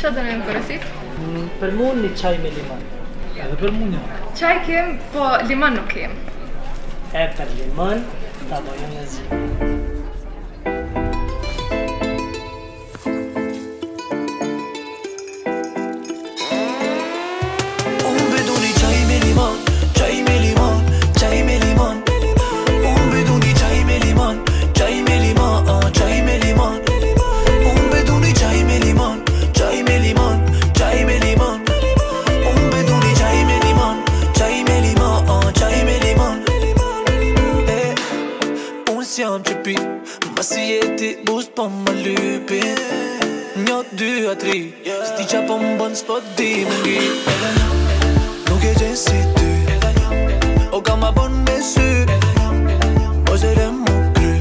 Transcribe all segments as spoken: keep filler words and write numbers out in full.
Çfarë do ne kërësit? Për mu një çaj me limon. Edhe për mu një. Çaj kem, po limon nuk kem. E për limon, ta bojmë në zi. Jam që pi, mbasi jeti boost po më lypin. Një, dy, a tri, s'ti qa po më bën s'po di më ngi. Nuk e gjenë si ty, o ka ma bon me sy. O zere mu kry,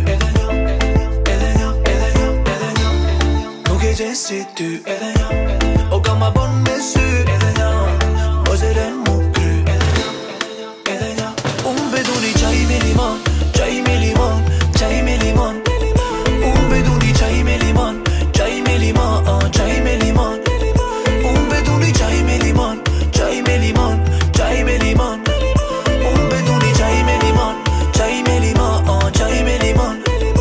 nuk e gjenë si ty, o ka ma bon me sy. O zere mu kry, unë bedu një qaj me limon, qaj me limon, çaj me limon. Un beduni çaj me limon, çaj me limon, çaj me limon. Un beduni çaj me limon, çaj me limon, çaj me limon. Un beduni çaj me limon, çaj me limon, çaj me limon.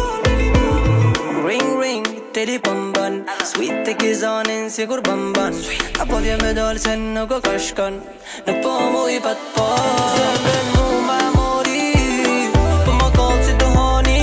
Ring ring, teri pamban, sweet te kizanin sigur bamban. Apo vjen me dal se nuk o ka shkon, nuk po mu i pat po. Zemrën mu ma mori, po ma kallë si dohani.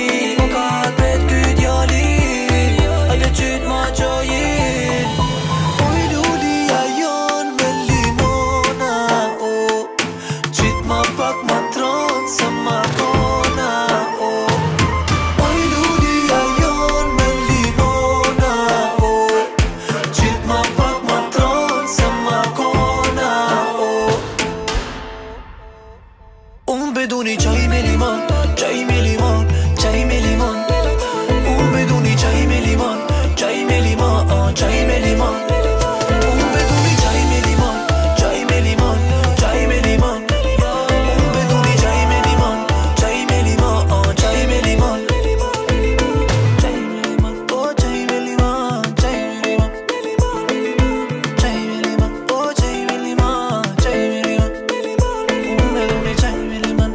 Beduni çay me limon, çay me limon, çay me limon. Un beduni çay me limon, çay me limon, çay me limon. Un beduni çay me limon, çay me limon, çay me limon. Un beduni çay me limon, çay me limon, çay me limon. Çay me limon, oh çay me limon, çay me limon. Çay me limon, oh çay me limon, çay me limon. Un beduni çay me limon.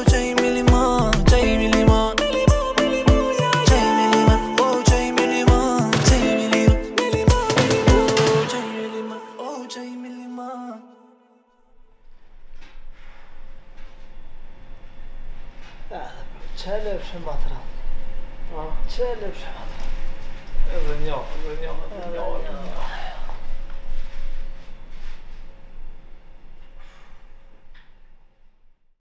Çele pshë matra. Çele pshë matra. Edhe një, edhe një, edhe një.